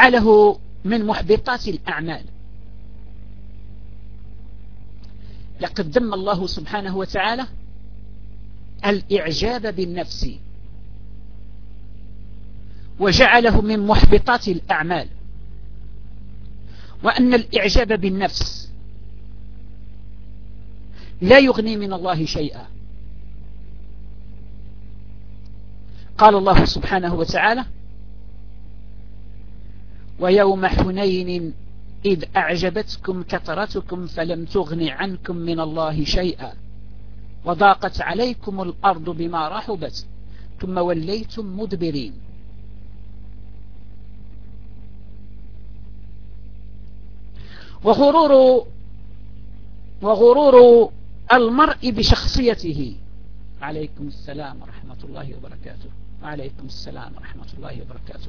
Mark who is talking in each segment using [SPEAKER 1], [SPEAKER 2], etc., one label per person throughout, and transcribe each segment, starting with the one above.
[SPEAKER 1] وجعله من محبطات الأعمال. لقد ذم الله سبحانه وتعالى الإعجاب بالنفس وجعله من محبطات الأعمال، وأن الإعجاب بالنفس لا يغني من الله شيئا. قال الله سبحانه وتعالى: ويوم حنين إذ أعجبتكم كثرتكم فلم تغن عنكم من الله شيئا وضاقت عليكم الأرض بما رحبت ثم وليتم مدبرين. وغرور المرء بشخصيته. عليكم السلام ورحمة الله وبركاته. وعليكم السلام ورحمة الله وبركاته.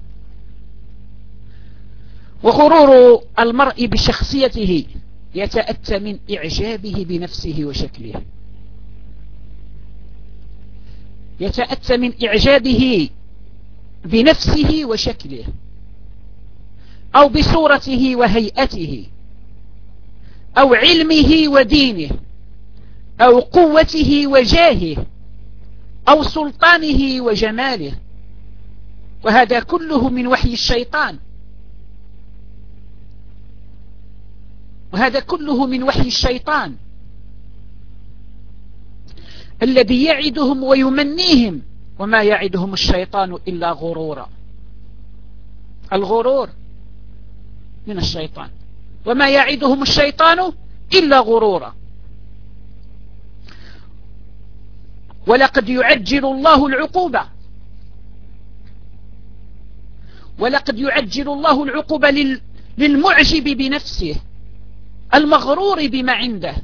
[SPEAKER 1] وغرور المرء بشخصيته يتأتى من إعجابه بنفسه وشكله، يتأتى من إعجابه بنفسه وشكله أو بصورته وهيئته أو علمه ودينه أو قوته وجاهه أو سلطانه وجماله، وهذا كله من وحي الشيطان، وهذا كله من وحي الشيطان الذي يعدهم ويمنيهم، وما يعدهم الشيطان إلا غرورا. الغرور من الشيطان، وما يعدهم الشيطان إلا غرورا. ولقد يعجل الله العقوبة، ولقد يعجل الله العقوبة للمعجب بنفسه المغرور بما عنده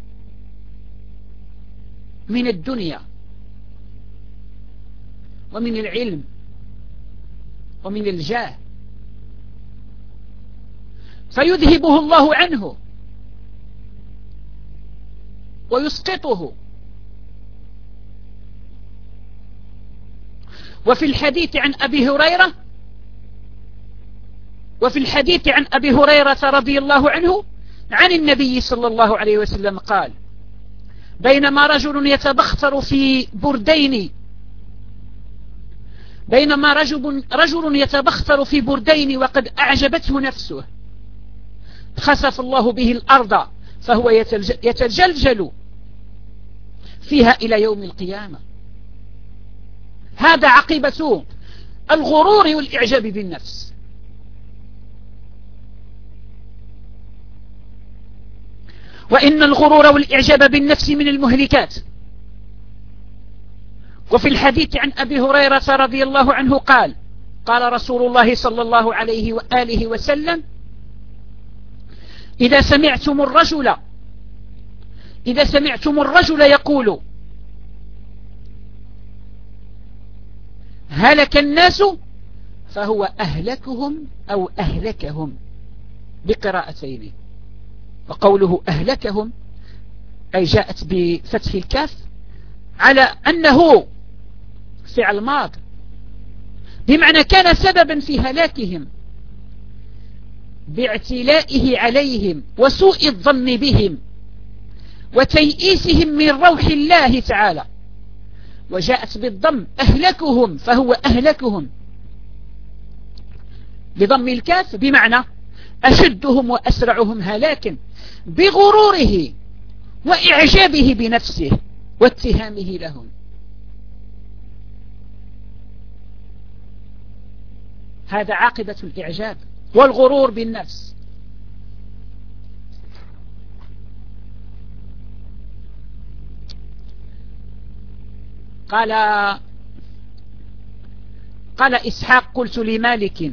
[SPEAKER 1] من الدنيا ومن العلم ومن الجاه، فيذهبه الله عنه ويسقطه. وفي الحديث عن أبي هريرة رضي الله عنه عن النبي صلى الله عليه وسلم قال: بينما رجل يتبختر في بردين، بينما رجل يتبختر في بردين وقد أعجبته نفسه خسف الله به الأرض فهو يتجلجل فيها إلى يوم القيامة. هذا عقبة الغرور والإعجاب بالنفس. وإن الغرور والإعجاب بالنفس من المهلكات. وفي الحديث عن أبي هريرة رضي الله عنه قال: قال رسول الله صلى الله عليه وآله وسلم: إذا سمعتم الرجل يقول هلك الناس فهو أهلكهم أو أهلكهم بقراءتين. وقوله أهلكهم أي جاءت بفتح الكاف على أنه فعل ماض، بمعنى كان سببا في هلاكهم باعتلائه عليهم وسوء الظن بهم وتيئيسهم من روح الله تعالى. وجاءت بالضم أهلكهم فهو أهلكهم بضم الكاف بمعنى أشدهم وأسرعهم هلاكا بغروره وإعجابه بنفسه واتهامه لهم. هذا عاقبة الإعجاب والغرور بالنفس. قال إسحاق: قلت لمالك: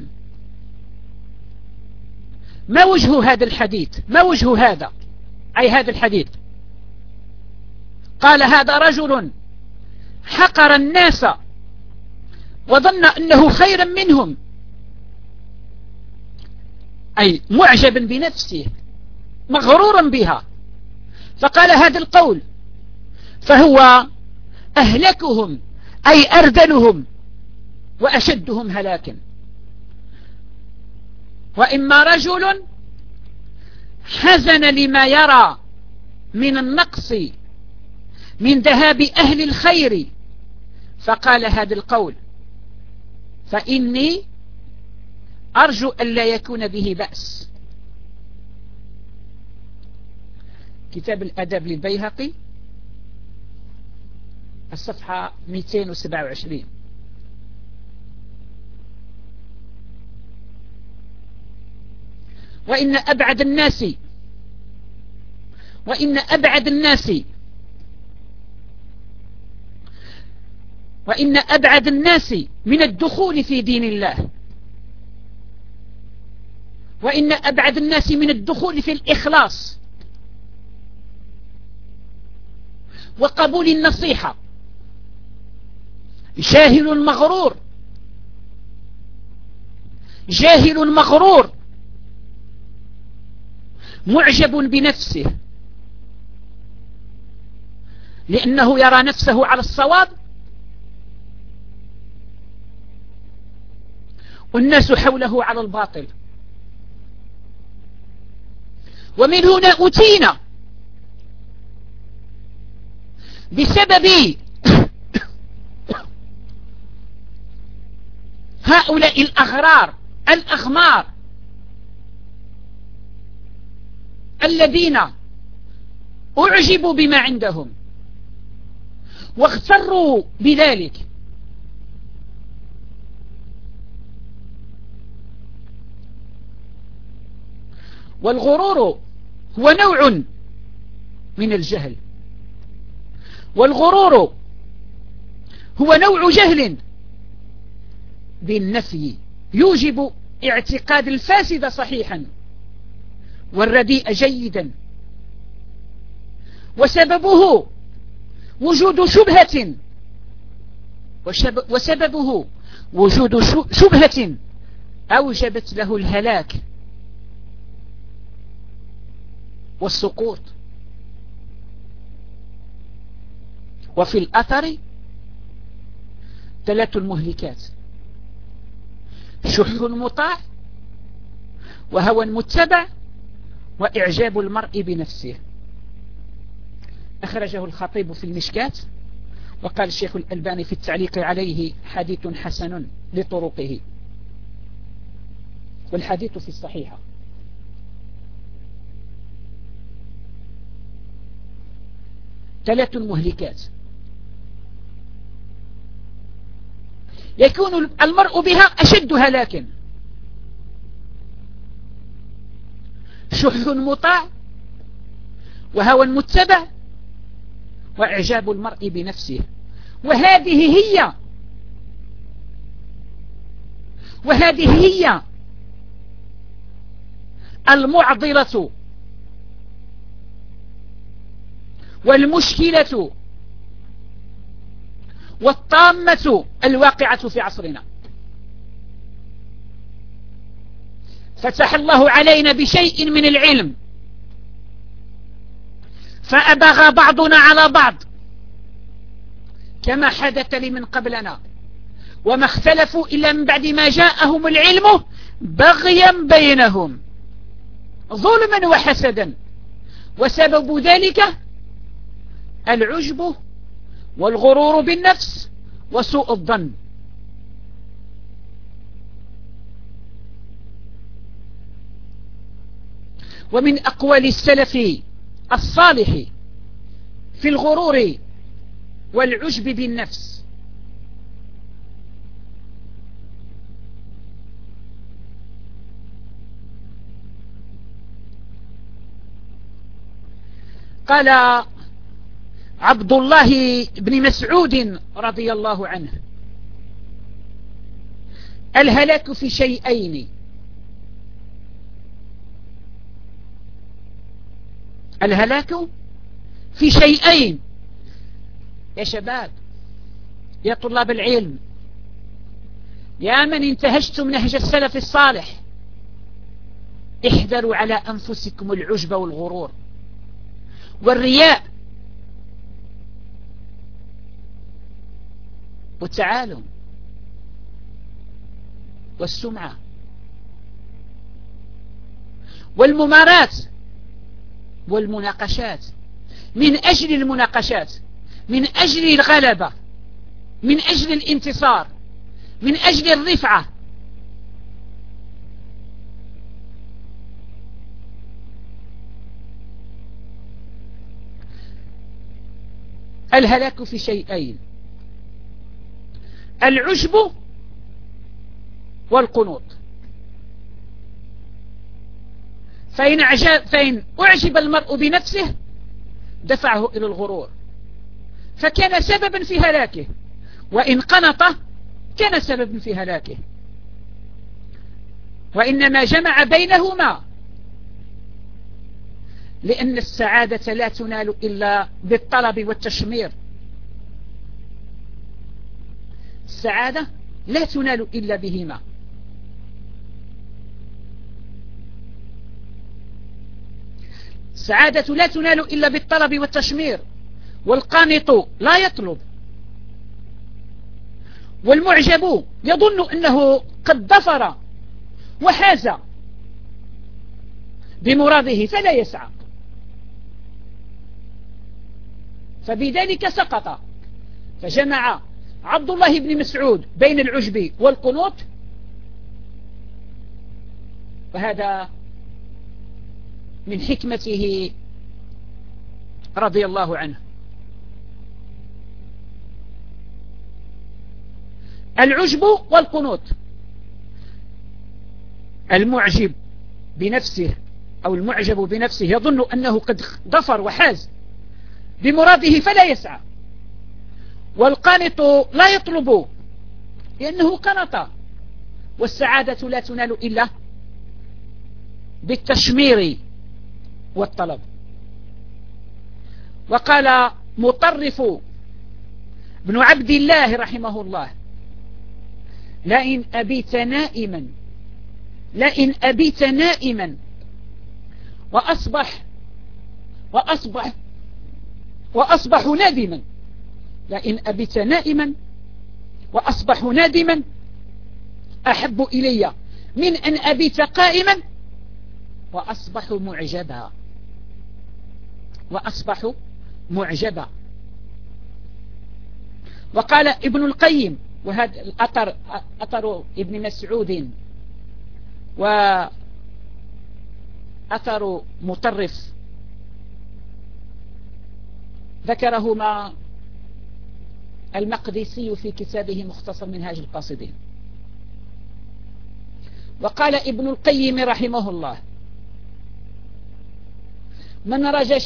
[SPEAKER 1] ما وجه هذا الحديث؟ ما وجه هذا أي هذا الحديث؟ قال: هذا رجل حقر الناس وظن أنه خيرا منهم، أي معجبا بنفسه مغرورا بها، فقال هذا القول، فهو أهلكهم أي أردلهم وأشدهم هلاكا. وإما رجل حزن لما يرى من النقص من ذهاب أهل الخير فقال هذا القول، فإني أرجو أن لا يكون به بأس. كتاب الأدب للبيهقي الصفحة 227. وإن أبعد الناس من الدخول في دين الله، وإن أبعد الناس من الدخول في الإخلاص وقبول النصيحة جاهل مغرور معجب بنفسه، لأنه يرى نفسه على الصواب والناس حوله على الباطل. ومن هنا أتينا بسبب هؤلاء الأغمار الذين أعجبوا بما عندهم واغتروا بذلك، والغرور هو نوع من الجهل، والغرور هو نوع جهل بالنفي يوجب اعتقاد الفاسد صحيحا والرديء جيدا، وسببه وجود شبهة أوجبت له الهلاك والسقوط. وفي الأثر 3 المهلكات: شح مطاع، وهوى متبع، وإعجاب المرء بنفسه. أخرجه الخطيب في المشكات، وقال الشيخ الألباني في التعليق عليه حديث حسن لطرقه، والحديث في الصحيحة. ثلاث المهلكات يكون المرء بها أشد هلاكا: شح مطاع، وهوى متبع، وإعجاب المرء بنفسه. وهذه هي المعضلة والمشكلة والطامة الواقعة في عصرنا. فتح الله علينا بشيء من العلم، فأبغى بعضنا على بعض كما حدث لمن قبلنا، وما اختلفوا إلا من بعد ما جاءهم العلم بغيا بينهم ظلما وحسدا، وسبب ذلك العجب والغرور بالنفس وسوء الظن. ومن أقوال السلف الصالح في الغرور والعجب بالنفس: قال عبد الله بن مسعود رضي الله عنه: الهلاك في شيئين: الهلاك في شيئين. يا شباب، يا طلاب العلم، يا من انتهجتم نهج السلف الصالح، احذروا على أنفسكم العجب والغرور والرياء والتعالم والسمعة والممارات والمناقشات، من أجل المناقشات، من أجل الغلبة، من أجل الانتصار، من أجل الرفعة. الهلاك في شيئين: العجب والقنوط. فإن أعجب المرء بنفسه دفعه إلى الغرور فكان سببا في هلاكه، وإن قنط كان سببا في هلاكه. وإنما جمع بينهما، لأن السعادة لا تنال إلا بالطلب والتشمير. السعادة لا تنال إلا بهما. السعادة لا تنال إلا بالطلب والتشمير، والقانط لا يطلب، والمعجب يظن أنه قد ظفر وحاز بمراده فلا يسعى، فبذلك سقط. فجمع عبد الله بن مسعود بين العجب والقنوط، وهذا من حكمته رضي الله عنه. العجب والقنوط: المعجب بنفسه أو المعجب بنفسه يظن أنه قد ظفر وحاز بمراده فلا يسعى، والقانط لا يطلب لأنه قنط. والسعادة لا تنال إلا بالتشمير والطلب. وقال مطرف بن عبد الله رحمه الله: لئن أبيت نائما وأصبح نادما، لئن أبيت نائما وأصبح نادما أحب إلي من أن أبيت قائما وأصبح معجبا. وقال ابن القيم، وهذا الأثر أثر ابن مسعود وأثر مطرف ذكرهما المقدسي في كتابه مختصر منهاج القاصدين. وقال ابن القيم رحمه الله: من رجا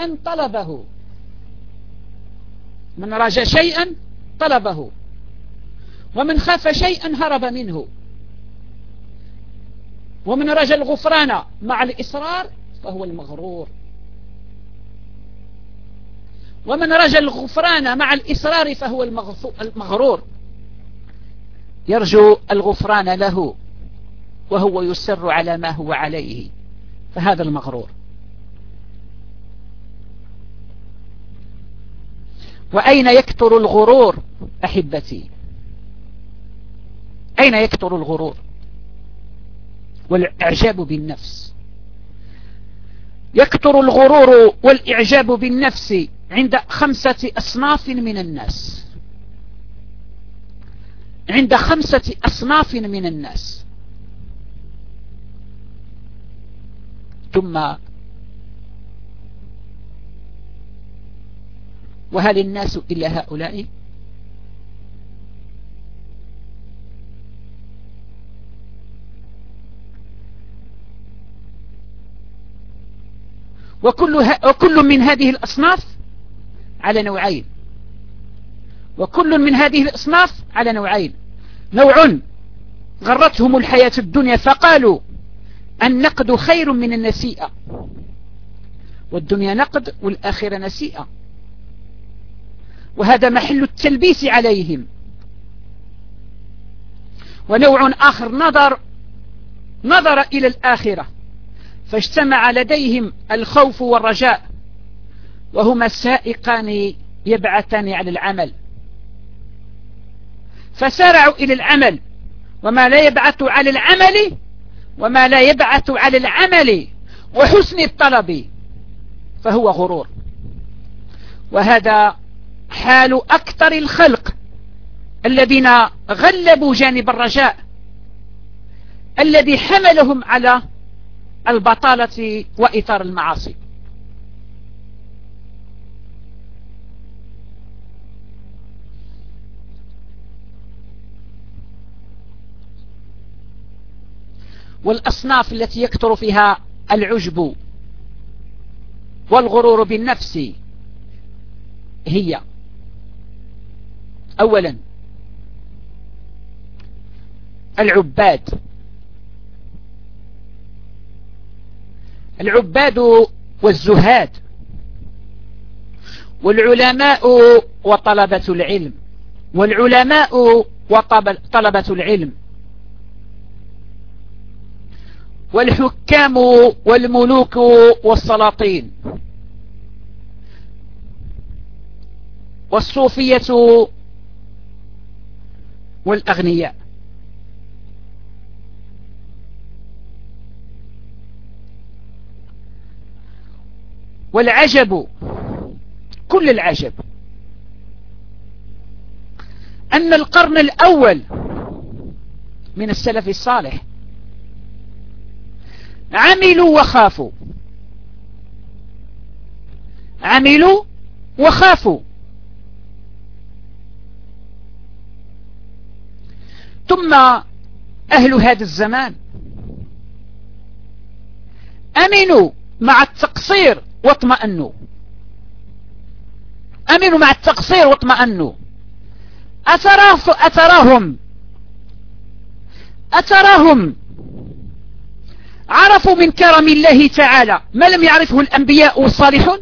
[SPEAKER 1] شيئا طلبه، ومن خاف شيئا هرب منه، ومن رجا الغفران مع الإصرار فهو المغرور، ومن رجا الغفران مع الإصرار فهو المغرور. يرجو الغفران له وهو يسر على ما هو عليه، فهذا المغرور. وأين يكثر الغرور أحبتي؟ أين يكثر الغرور والإعجاب بالنفس؟ يكثر الغرور والإعجاب بالنفس عند 5 أصناف من الناس، عند 5 أصناف من الناس. ثم وهل الناس إلا هؤلاء؟ وكل من هذه الأصناف على نوعين، وكل من هذه الأصناف على نوعين: نوع غرتهم الحياة الدنيا فقالوا النقد خير من النسيئة، والدنيا نقد والآخرة نسيئة، وهذا محل التلبيس عليهم. ونوع آخر نظر إلى الآخرة فاجتمع لديهم الخوف والرجاء، وهما سائقان يبعثان على العمل، فسارعوا إلى العمل، وما لا يبعث على العمل وحسن الطلب فهو غرور. وهذا حال أكثر الخلق الذين غلبوا جانب الرجاء الذي حملهم على البطالة وإثار المعاصي. والأصناف التي يكثر فيها العجب والغرور بالنفس هي: أولا العباد والزهاد والعلماء وطلبة العلم وطلبة العلم والحكام والملوك والسلاطين والصوفية والأغنياء. والعجب كل العجب أن القرن الأول من السلف الصالح عملوا وخافوا ثم أهل هذا الزمان أمنوا مع التقصير واطمأنوا. أتراهم عرفوا من كرم الله تعالى ما لم يعرفه الأنبياء والصالحون.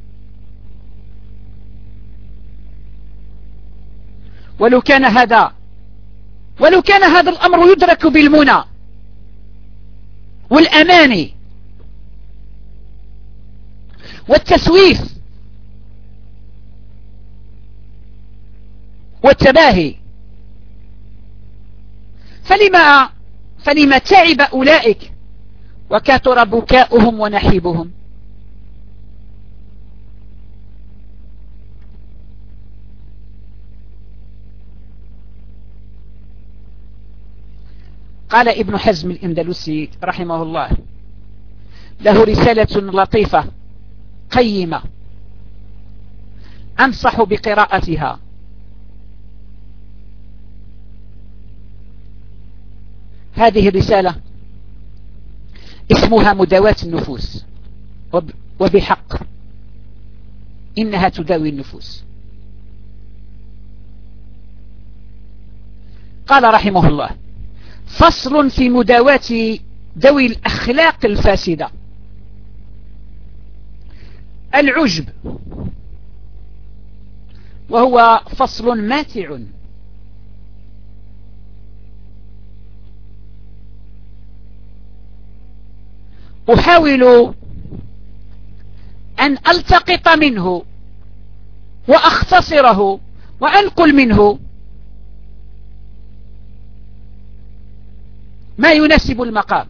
[SPEAKER 1] ولو كان هذا الأمر يدرك بالمنى والأماني والتسويف والتباهي، فلما تعب أولئك وكثر بكاؤهم ونحيبهم. قال ابن حزم الأندلسي رحمه الله له رسالة لطيفة قيمة أنصح بقراءتها. هذه الرسالة اسمها مداواة النفوس، وبحق إنها تداوي النفوس. قال رحمه الله: فصل في مداواة ذوي الأخلاق الفاسدة. العجب، وهو فصل ماتع. أحاول أن ألتقط منه وأختصره وأنقل منه ما يناسب المقام.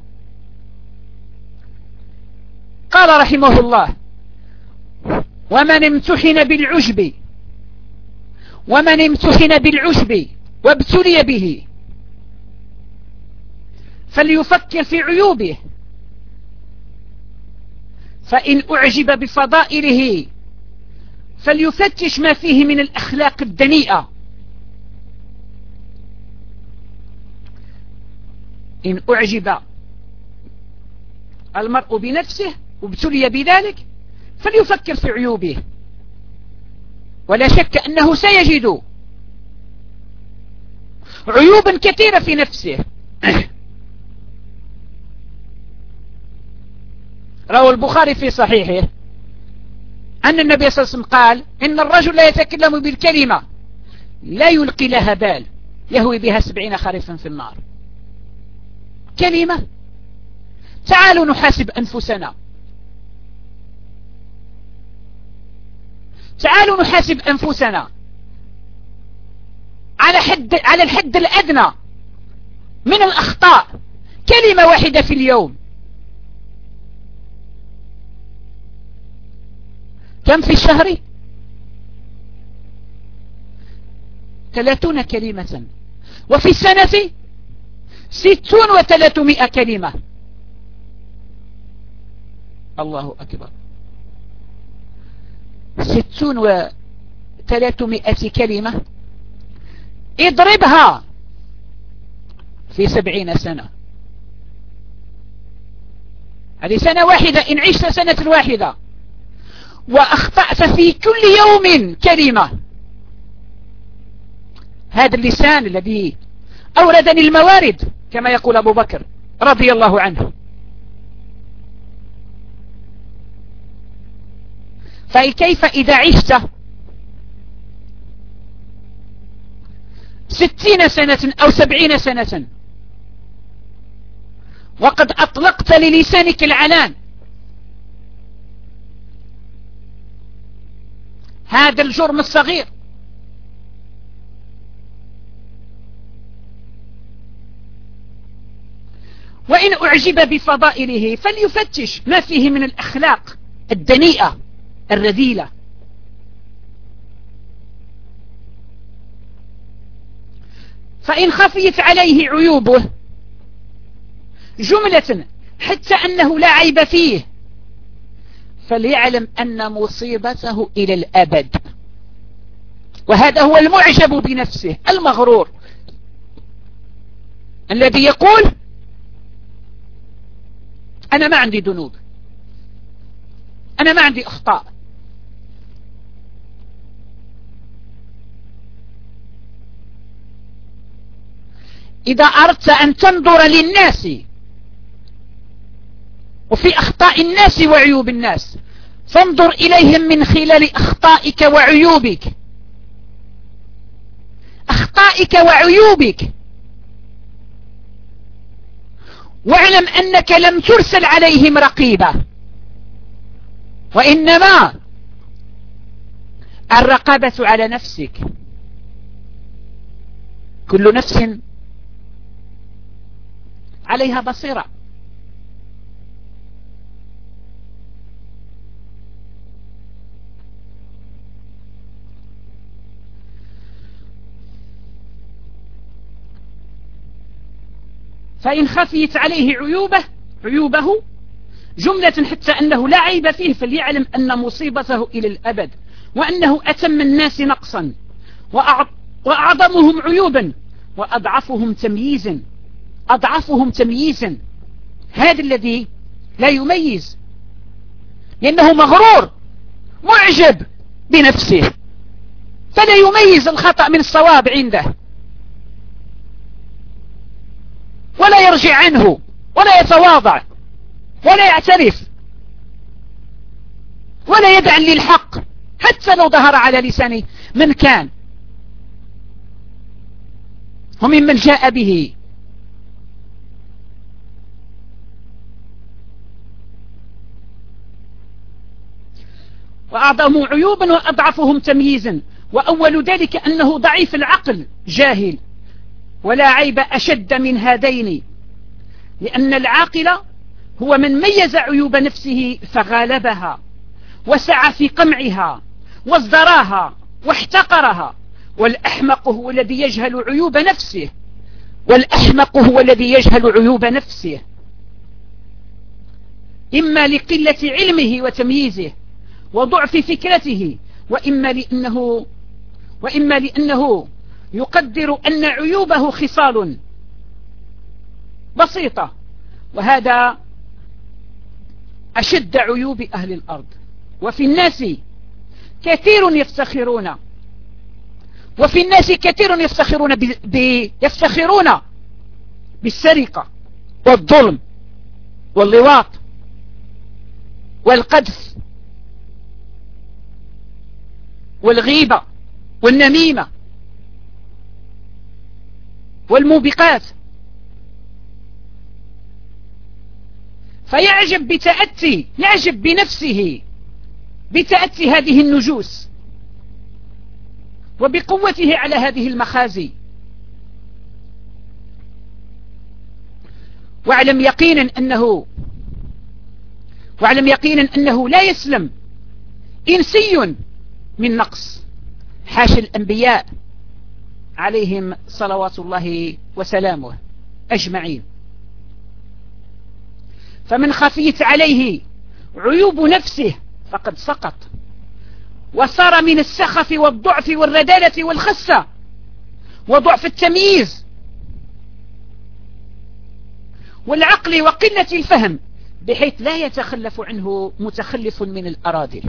[SPEAKER 1] قال رحمه الله: ومن امتحن بالعجب وابتلي به فليفكر في عيوبه، فإن أعجب بفضائله فليفتش ما فيه من الأخلاق الدنيئة. إن أعجب المرء بنفسه وابتلي بذلك فليفكر في عيوبه، ولا شك أنه سيجد عيوبا كثيرة في نفسه. روى البخاري في صحيحه أن النبي صلى الله عليه وسلم قال: إن الرجل لا يتكلم بالكلمة لا يلقي لها بال يهوي بها 70 خريفا في النار. كلمة. تعالوا نحاسب أنفسنا، تعالوا نحاسب أنفسنا على الحد الأدنى من الأخطاء. كلمة واحدة في اليوم كم في الشهر؟ 30 كلمة. وفي السنة 60 و300 كلمة. الله أكبر. 60 و300 كلمة اضربها في 70 سنة. هذه سنة واحدة. إن عشت سنة واحدة وأخطأت في كل يوم كلمة، هذا اللسان الذي أوردني الموارد كما يقول أبو بكر رضي الله عنه. فكيف إذا عشت 60 سنة أو 70 سنة وقد أطلقت للسانك العنان؟ هذا الجرم الصغير. وإن أعجب بفضائله فليفتش ما فيه من الأخلاق الدنيئة الرذيلة. فإن خفيت عليه عيوبه جملة حتى أنه لا عيب فيه فليعلم أن مصيبته إلى الأبد. وهذا هو المعجب بنفسه المغرور الذي يقول أنا ما عندي ذنوب، أنا ما عندي أخطاء. إذا أردت أن تنظر للناس وفي أخطاء الناس وعيوب الناس فانظر إليهم من خلال أخطائك وعيوبك. أخطائك وعيوبك. واعلم أنك لم ترسل عليهم رقيبا، وإنما الرقابة على نفسك. كل نفس عليها بصيرة. فإن خفيت عليه عيوبه جملة حتى أنه لا عيب فيه فليعلم أن مصيبته إلى الأبد، وأنه أتم الناس نقصا وأعظمهم عيوبا وأضعفهم تمييزا. أضعفهم تمييزا، هذا الذي لا يميز لأنه مغرور معجب بنفسه فلا يميز الخطأ من الصواب عنده ولا يرجع عنه ولا يتواضع ولا يعترف ولا يدعن للحق حتى لو ظهر على لسانه من كان وممن جاء به. وأعظمهم عيوبا وأضعفهم تمييزا. وأول ذلك أنه ضعيف العقل جاهل، ولا عيب أشد من هذين، لأن العاقل هو من ميز عيوب نفسه فغالبها وسعى في قمعها وازدراها واحتقرها. والأحمق هو الذي يجهل عيوب نفسه. والأحمق هو الذي يجهل عيوب نفسه إما لقلة علمه وتمييزه وضعف فكرته، وإما لأنه يقدر أن عيوبه خصال بسيطة، وهذا أشد عيوب أهل الأرض. وفي الناس كثير يفتخرون يفتخرون بالسرقة والظلم واللواط والقذف والغيبة والنميمة والموبقات، فيعجب يعجب بنفسه بتأتي هذه النجوس وبقوته على هذه المخازي. واعلم يقينا أنه لا يسلم إنسي من نقص، حاشا الأنبياء عليهم صلوات الله وسلامه أجمعين. فمن خفيت عليه عيوب نفسه فقد سقط، وصار من السخف والضعف والردالة والخسة وضعف التمييز والعقل وقلة الفهم، بحيث لا يتخلف عنه متخلف من الأراذل،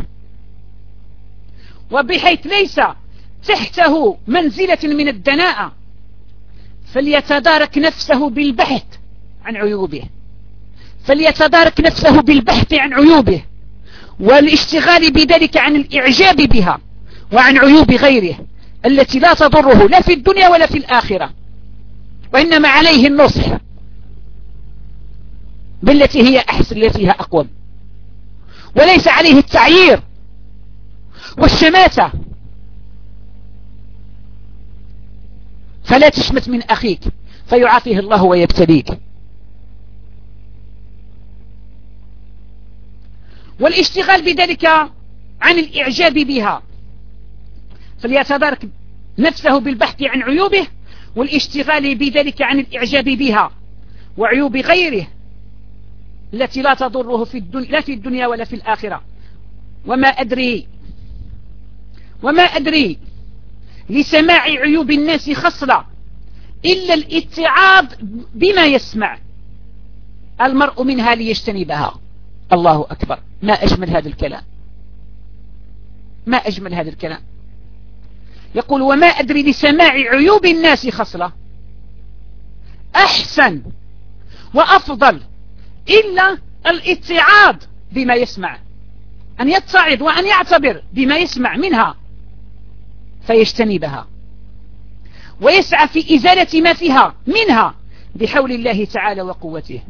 [SPEAKER 1] وبحيث ليس تحته منزلة من الدناءة، فليتدارك نفسه بالبحث عن عيوبه، فليتدارك نفسه بالبحث عن عيوبه والاشتغال بذلك عن الإعجاب بها وعن عيوب غيره التي لا تضره لا في الدنيا ولا في الآخرة، وإنما عليه النصح بالتي هي أحسن، التي هي أقوم، وليس عليه التعيير والشماتة. فلا تشمت من أخيك فيعافيه الله ويبتليك. والاشتغال بذلك عن الإعجاب بها، فليتدارك نفسه بالبحث عن عيوبه والاشتغال بذلك عن الإعجاب بها وعيوب غيره التي لا تضره لا في الدنيا ولا في الآخرة. وما أدري لسماع عيوب الناس خصلة إلا الاتعاظ بما يسمع المرء منها ليجتنبها. الله أكبر، ما أجمل هذا الكلام، ما أجمل هذا الكلام. يقول وما أدري لسماع عيوب الناس خصلة أحسن وأفضل إلا الاتعاظ بما يسمع، أن يتعظ وأن يعتبر بما يسمع منها فيجتنبها ويسعى في إزالة ما فيها منها بحول الله تعالى وقوته.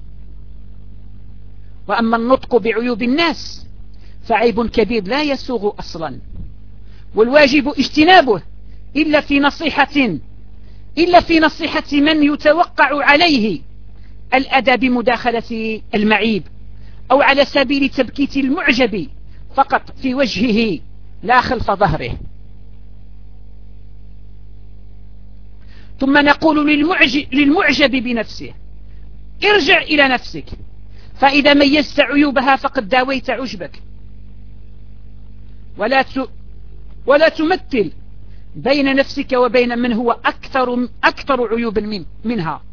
[SPEAKER 1] وأما النطق بعيوب الناس فعيب كبير لا يسوغ أصلا، والواجب اجتنابه إلا في نصيحة من يتوقع عليه الأذى بمداخلة المعيب، أو على سبيل تبكيت المعجب فقط في وجهه لا خلف ظهره. ثم نقول للمعجب بنفسه ارجع إلى نفسك، فإذا ميزت عيوبها فقد داويت عجبك، ولا تمثل بين نفسك وبين من هو أكثر عيوبا منها،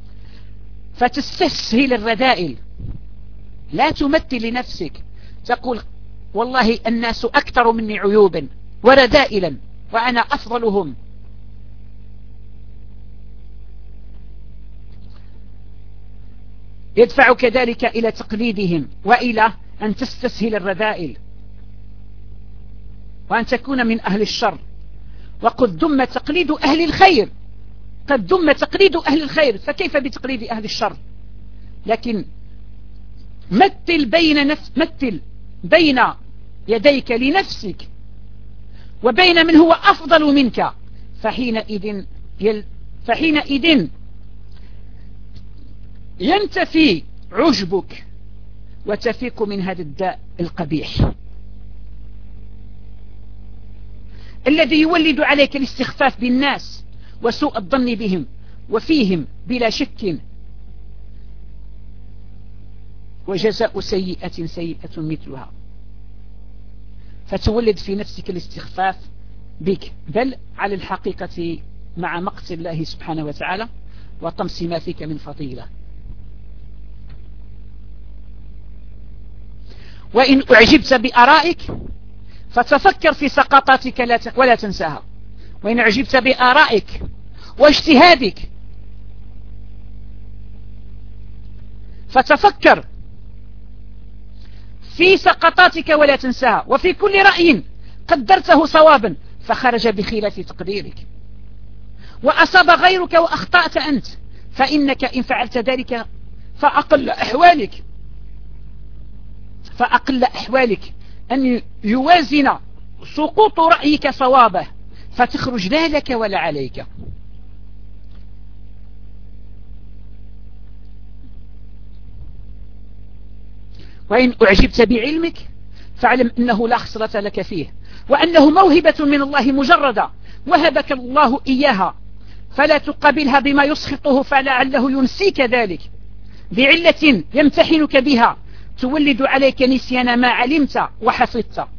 [SPEAKER 1] فتستسهل الرذائل. لا تمثل لنفسك تقول والله الناس أكثر مني عيوبا ورذائلا وأنا أفضلهم. يدفعك ذلك إلى تقليدهم وإلى أن تستسهل الرذائل وأن تكون من أهل الشر. وقد ذم تقليد أهل الخير، قد ذم تقليد أهل الخير، فكيف بتقليد أهل الشر؟ لكن مثل بين يديك لنفسك وبين من هو أفضل منك، فحينئذ ينتفي عجبك وتفيك من هذا الداء القبيح الذي يولد عليك الاستخفاف بالناس وسوء الظن بهم وفيهم بلا شك. وجزاء سيئة سيئة مثلها، فتولد في نفسك الاستخفاف بك، بل على الحقيقة مع مقت الله سبحانه وتعالى وطمس ما فيك من فضيلة. وإن أعجبت بآرائك فتفكر في سقطاتك ولا تنساها. وإن أعجبت بآرائك واجتهادك فتفكر في سقطاتك ولا تنساها. وفي كل رأي قدرته صوابا فخرج بخلاف تقديرك، وأصاب غيرك وأخطأت أنت، فإنك إن فعلت ذلك فأقل أحوالك أن يوازن سقوط رأيك صوابه فتخرج لا لك ولا عليك. وإن أعجبت بعلمك فاعلم أنه لا خسرة لك فيه، وأنه موهبة من الله مجردة وهبك الله إياها، فلا تقابلها بما يسخطه فلعله ينسيك ذلك بعلة يمتحنك بها تولد عليك نسيان ما علمت وحفظت.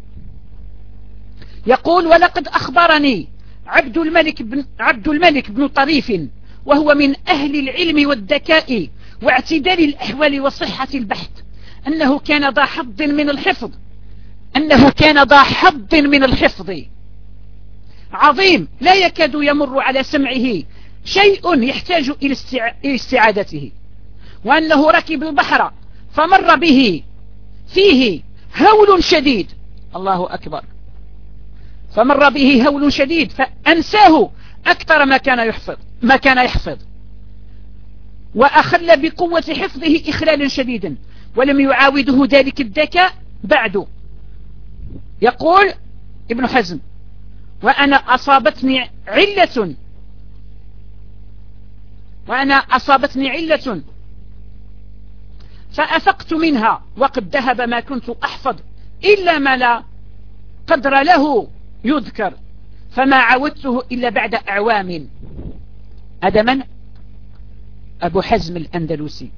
[SPEAKER 1] يقول: ولقد أخبرني عبد الملك بن طريف، وهو من أهل العلم والذكاء واعتدال الأحوال وصحة البحث، أنه كان ذا حظ من الحفظ عظيم، لا يكاد يمر على سمعه شيء يحتاج إلى استعادته، وأنه ركب البحر فمر به فيه هول شديد، الله أكبر، فمر به هول شديد فأنساه أكثر ما كان يحفظ وأخل بقوة حفظه إخلالا شديدا، ولم يعاوده ذلك الذكاء بعد. يقول ابن حزم: وأنا أصابتني علة فأفقت منها، وقد ذهب ما كنت أحفظ إلا ما لا قدر له يذكر، فما عودته إلا بعد أعوام. هذا من؟ أبو حزم الأندلسي.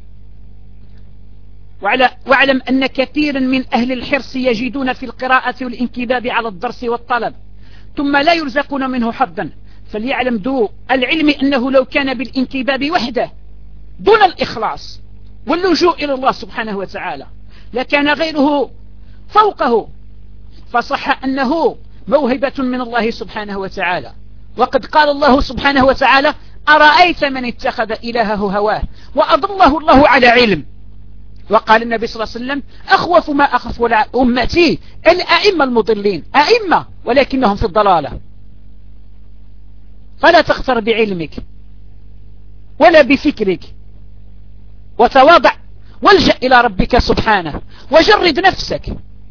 [SPEAKER 1] واعلم أن كثيرا من أهل الحرص يجدون في القراءة والانكباب على الدرس والطلب ثم لا يرزقون منه حظا، فليعلم ذو العلم أنه لو كان بالانكباب وحده دون الإخلاص واللجوء إلى الله سبحانه وتعالى لكان غيره فوقه، فصح أنه موهبة من الله سبحانه وتعالى. وقد قال الله سبحانه وتعالى: أرأيت من اتخذ إلهه هواه وأضله الله على علم. وقال النبي صلى الله عليه وسلم: أخوف ما أخف على أمتي الأئمة المضلين، أئمة ولكنهم في الضلالة. فلا تغتر بعلمك ولا بفكرك، وتواضع والجأ إلى ربك سبحانه وجرد نفسك.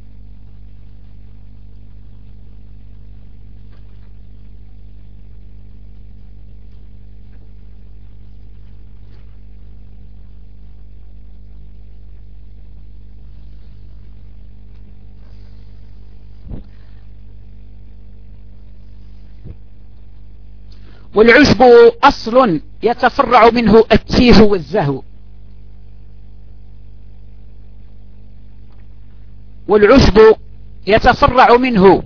[SPEAKER 1] والعجب أصل يتفرع منه التيه والزهو. والعجب يتفرع منه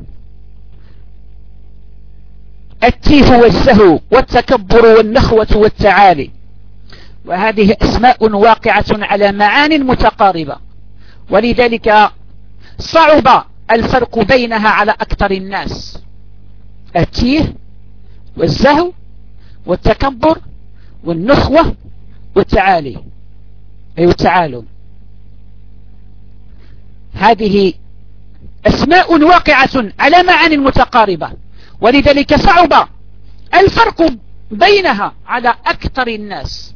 [SPEAKER 1] التيه والزهو والتكبر والنخوة والتعالي، وهذه أسماء واقعة على معان متقاربة، ولذلك صعب الفرق بينها على أكثر الناس. التيه والزهو والتكبر والنخوة والتعالي أي والتعالم، هذه أسماء واقعة على معان متقاربة، ولذلك صعب الفرق بينها على أكثر الناس،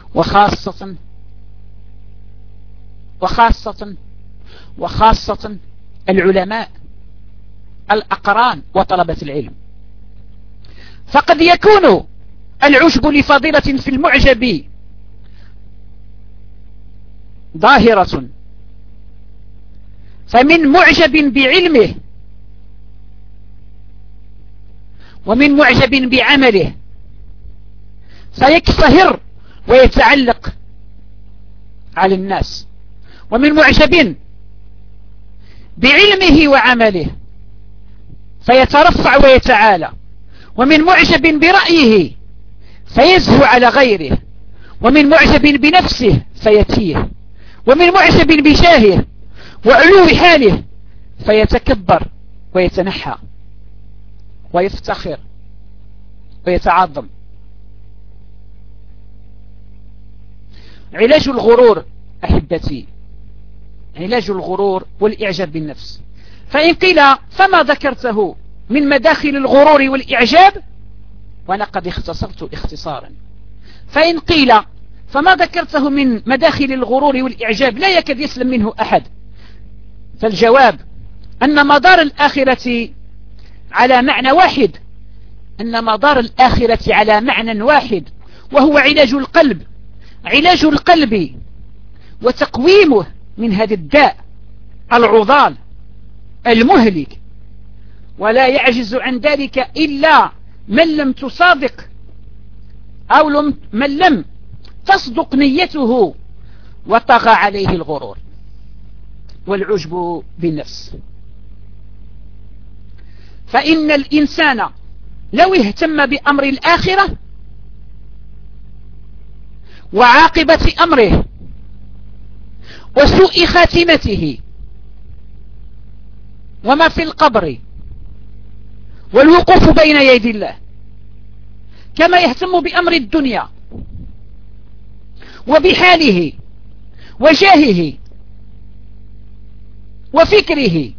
[SPEAKER 1] وخاصة العلماء الأقران وطلبة العلم. فقد يكون العجب لفضيلة في المعجب ظاهرة، فمن معجب بعلمه ومن معجب بعمله فيكفهر ويتعلق على الناس، ومن معجب بعلمه وعمله فيترفع ويتعالى، ومن معجب برأيه فيزهو على غيره، ومن معجب بنفسه فيتيه، ومن معجب بجاهه وعلو حاله فيتكبر ويتنحى ويفتخر ويتعظم. علاج الغرور أحبتي، علاج الغرور والإعجاب بالنفس. فإن قيل فما ذكرته من مداخل الغرور والإعجاب، وأنا قد اختصرت اختصارا، فإن قيل فما ذكرته من مداخل الغرور والإعجاب لا يكاد يسلم منه أحد، فالجواب أن مدار الآخرة على معنى واحد، أن مدار الآخرة على معنى واحد، وهو علاج القلب وتقويمه من هذا الداء العضال المهلك، ولا يعجز عن ذلك إلا من لم تصادق أو من لم تصدق نيته وطغى عليه الغرور والعجب بالنفس. فإن الإنسان لو اهتم بأمر الآخرة وعاقبة أمره وسوء خاتمته وما في القبر والوقوف بين يدي الله، كما يهتم بأمر الدنيا وبحاله وجاهه وفكره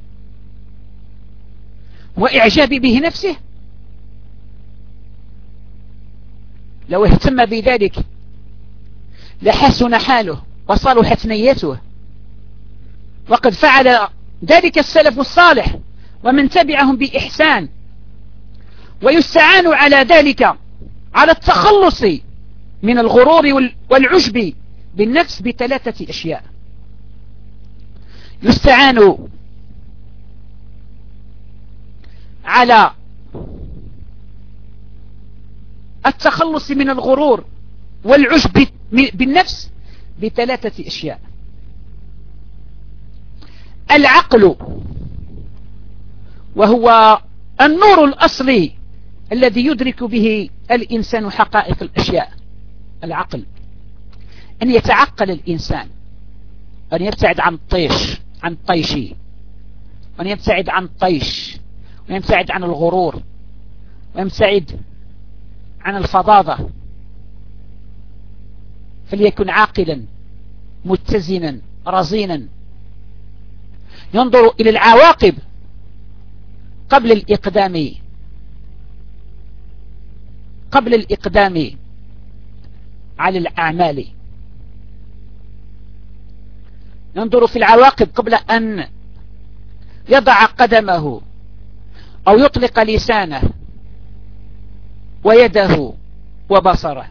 [SPEAKER 1] وإعجاب به نفسه، لو اهتم بذلك لحسن حاله وصلحت نيته، وقد فعل ذلك السلف الصالح ومن تبعهم بإحسان. ويستعان على ذلك على التخلص من الغرور والعجب بالنفس بثلاثة أشياء. يستعان على التخلص من الغرور والعجب بالنفس بثلاثة أشياء: العقل، وهو النور الأصلي الذي يدرك به الإنسان حقائق الأشياء. العقل، أن يتعقل الإنسان، أن يبتعد عن الطيش، وأن يبتعد عن الطيش، ويبتعد عن الغرور، ويبتعد عن الفظاظة، فليكن عاقلا متزنا رزينا، ينظر إلى العواقب قبل الإقدام على الأعمال، ينظر في العواقب قبل أن يضع قدمه أو يطلق لسانه ويده وبصره.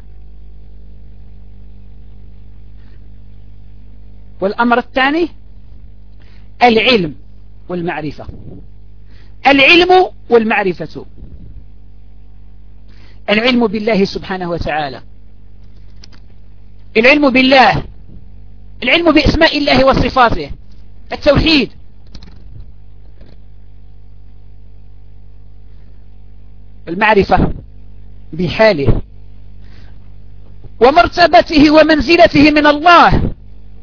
[SPEAKER 1] والأمر الثاني العلم والمعرفة. العلم والمعرفة: العلم بالله سبحانه وتعالى، العلم بالله، العلم بأسماء الله وصفاته، التوحيد. المعرفة بحاله ومرتبته ومنزلته من الله،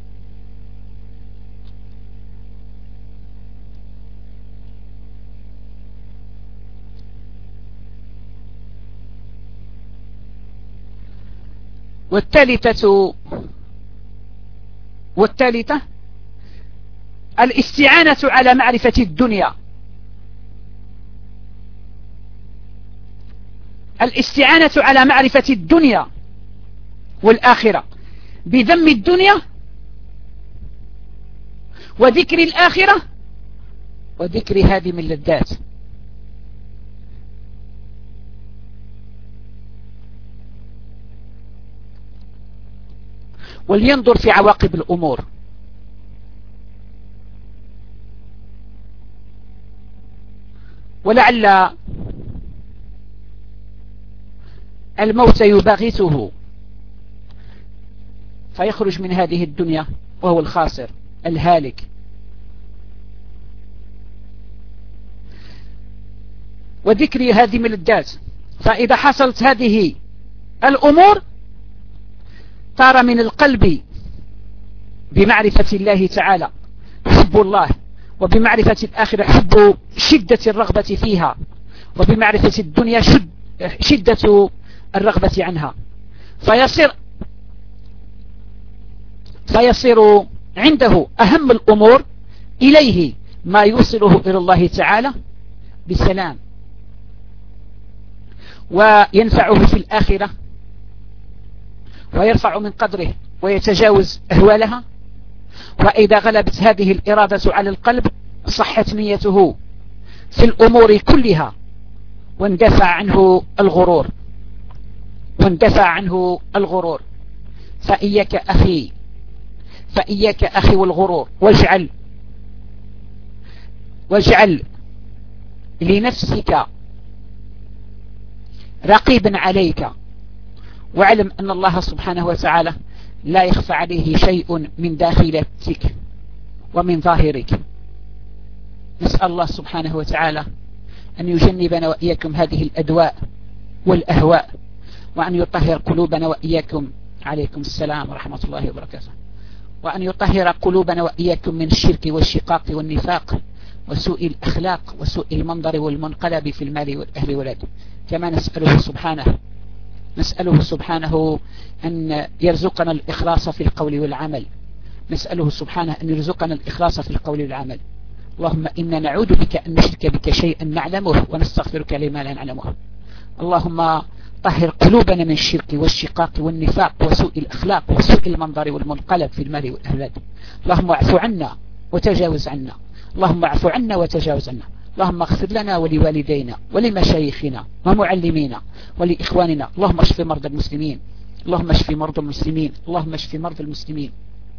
[SPEAKER 1] والثالثة الاستعانة على معرفة الدنيا، الاستعانة على معرفة الدنيا والآخرة بذم الدنيا وذكر الآخرة وذكر هادم اللذات. ولينظر في عواقب الأمور، ولعل الموت يباغته فيخرج من هذه الدنيا وهو الخاسر الهالك. وذكر هادم اللذات، فإذا حصلت هذه الأمور صار من القلب بمعرفة الله تعالى حب الله، وبمعرفة الآخرة حب شدة الرغبة فيها، وبمعرفة الدنيا شدة الرغبة عنها، فيصير عنده أهم الأمور إليه ما يوصله إلى الله تعالى بسلام وينفعه في الآخرة ويرفع من قدره ويتجاوز أهوالها. وإذا غلبت هذه الإرادة على القلب صحت نيته في الأمور كلها واندفع عنه الغرور. فإياك أخي والغرور، واجعل واجعل لنفسك رقيبا عليك، واعلم أن الله سبحانه وتعالى لا يخفى عليه شيء من داخلتك ومن ظاهرك. نسأل الله سبحانه وتعالى أن يجنبنا وإياكم هذه الأدواء والأهواء، وأن يطهر قلوبنا وإياكم، عليكم السلام ورحمة الله وبركاته، وأن يطهر قلوبنا وإياكم من الشرك والشقاق والنفاق وسوء الأخلاق وسوء المنظر والمنقلب في المال والأهل والولد. كما نسأله سبحانه أن يرزقنا الإخلاص في القول والعمل، نسأله سبحانه أن يرزقنا الإخلاص في القول والعمل. اللهم إنا نعوذ بك أن نشرك بك شيئا نعلمه ونستغفرك لما لا نعلمه. اللهم طهر قلوبنا من الشرك والشقاق والنفاق وسوء الأخلاق وسوء المنظر والمنقلب في المال والأولاد. اللهم اعف عنا وتجاوز عنا، اللهم اعف عنا وتجاوز عنا. اللهم اغفر لنا ولوالدينا ولمشايخنا ومعلمينا ولإخواننا. اللهم اشف مرضى المسلمين، اللهم اشف مرضى المسلمين، اللهم اشف مرضى المسلمين.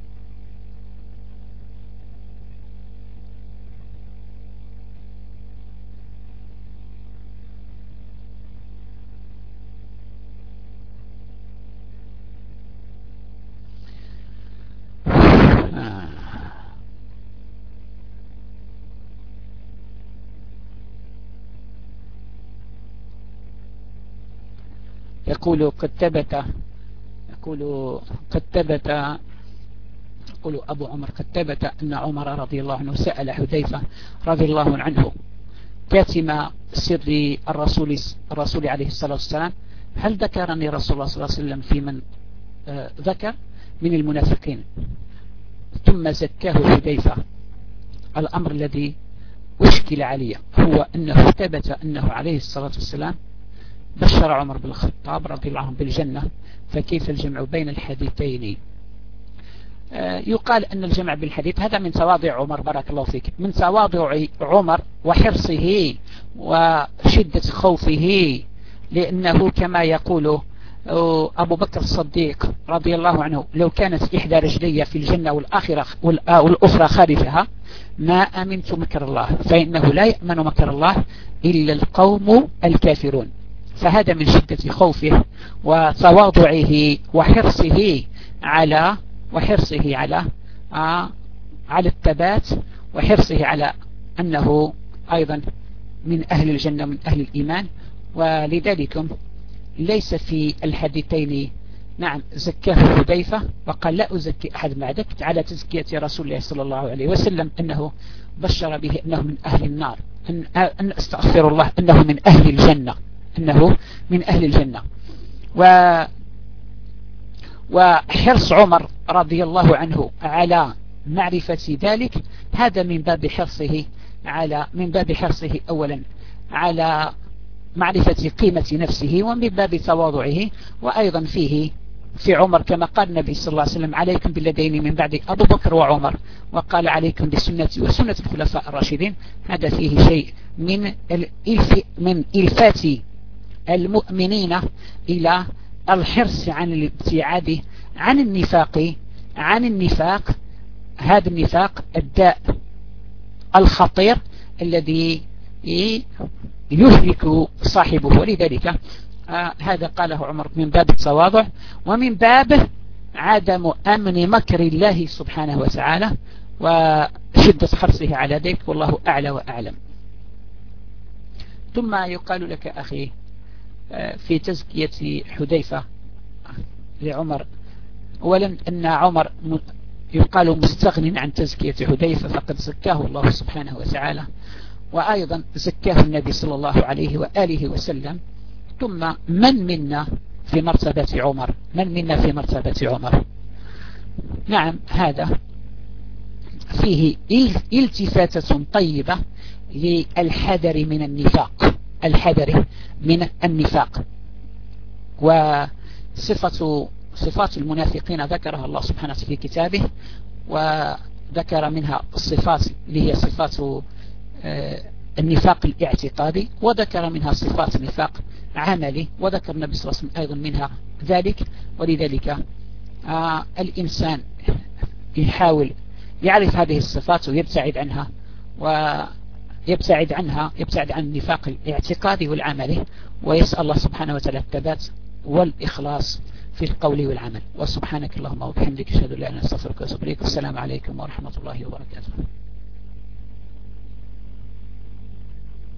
[SPEAKER 1] يقول أبو عمر قد ثبت أن عمر رضي الله عنه سأل حذيفة رضي الله عنه كاتم سر الرسول عليه الصلاة والسلام: هل ذكرني رسول الله صلى الله عليه وسلم في من ذكر من المنافقين؟ ثم زكاه حذيفة. الأمر الذي أشكل عليه هو أنه ثبت أنه عليه الصلاة والسلام بشر عمر بن الخطاب رضي الله عنه بالجنة، فكيف الجمع بين الحديثين؟ يقال أن الجمع بالحديث هذا من تواضع عمر، بارك الله فيك، من تواضع عمر وحرصه وشدة خوفه، لأنه كما يقول أبو بكر الصديق رضي الله عنه: لو كانت إحدى رجلي في الجنة والأخرى خارجها ما أمنت مكر الله، فإنه لا يأمن مكر الله إلا القوم الكافرون. فهذا من شدة خوفه وتواضعه وحرصه على الثبات، وحرصه على أنه أيضا من أهل الجنة من أهل الإيمان. ولذلك ليس في الحديثين نعم زكاه حذيفة وقال: لا أزكي أحد بعدك، على تزكية رسول الله صلى الله عليه وسلم أنه بشر به أنه من أهل النار، أن أستغفر الله أنه من أهل الجنة، أنه من أهل الجنة. وحرص عمر رضي الله عنه على معرفة ذلك هذا من باب حرصه أولا على معرفة قيمة نفسه، ومن باب تواضعه. وأيضا في عمر كما قال النبي صلى الله عليه وسلم: عليكم بالذين من بعد أبو بكر وعمر، وقال: عليكم بسنتي وسنة الخلفاء الراشدين. هذا فيه شيء من إلفات المؤمنين إلى الحرص عن الابتعاد عن النفاق، هذا النفاق الداء الخطير الذي يهلك صاحبه. ولذلك هذا قاله عمر من باب التواضع ومن باب عدم أمن مكر الله سبحانه وتعالى وشدة حرصه على ذلك، والله أعلى وأعلم. ثم يقال لك أخي في تزكية حذيفة لعمر، أولا أن عمر يقال مستغن عن تزكية حذيفة، فقد زكاه الله سبحانه وتعالى، وأيضا زكاه النبي صلى الله عليه وآله وسلم. ثم من منا في مرتبة عمر؟ نعم، هذا فيه التفاتة طيبة للحذر من النفاق. صفات المنافقين ذكرها الله سبحانه في كتابه، وذكر منها الصفات اللي هي صفات النفاق الاعتقادي، وذكر منها صفات نفاق عملي، وذكر النبي صلى الله عليه وسلم أيضا منها ذلك. ولذلك الإنسان يحاول يعرف هذه الصفات ويبتعد عنها، يبتعد عنها، يبتعد عن النفاق الاعتقادي والعملي، ويسأل الله سبحانه وتعالى الثبات والإخلاص في القول والعمل. وسبحانك اللهم وبحمدك أشهد أن لا إله إلا أنت أستغفرك وأتوب إليك. والسلام عليكم ورحمة الله وبركاته.